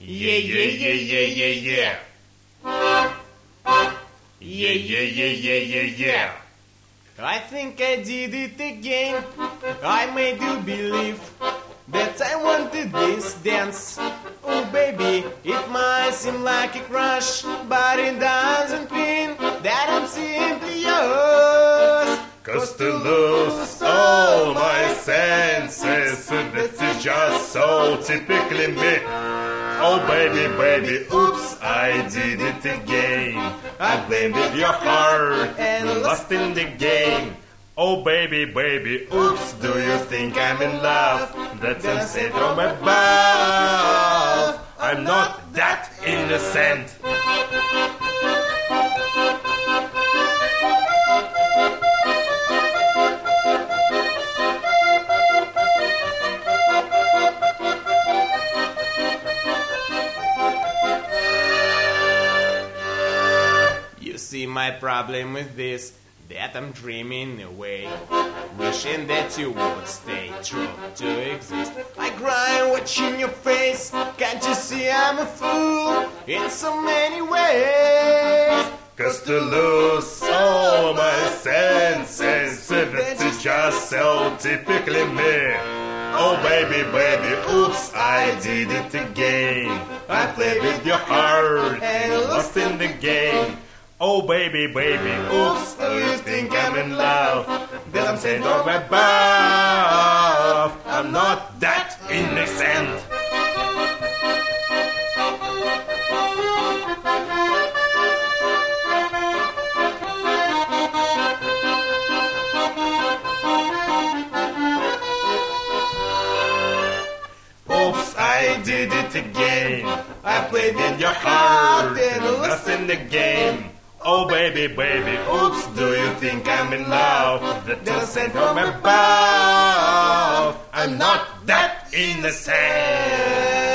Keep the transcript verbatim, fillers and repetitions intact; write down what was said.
Yeah, yeah, yeah, yeah, yeah, yeah. Yeah, yeah, yeah, yeah, yeah, yeah. I think I did it again. I made you believe that I wanted this dance. Oh baby, it might seem like a crush, but it doesn't mean that I'm simply yours. Cause to lose all my senses, that's just so typically me. Oh baby, baby, oops, I did it again. I played with your heart and lost in the game. Oh baby, baby, oops, do you think I'm in love? That's a set from above. I'm not that innocent. You see my problem with this, that I'm dreaming away, wishing that you would stay true to exist. I cry watching your face, can't you see I'm a fool in so many ways? Cause to lose all my senses, that's just so typically me. Oh baby, baby, oops, I did it again. I played with your heart and lost in the game. Oh baby, baby, oops, do you think I'm in love? That I'm sent from above. I'm not that innocent. Oops, I did it again. I played with your heart and lost in the game. Oh baby, baby, oops, do you think I'm in love? That I'm sent from above. I'm not that innocent.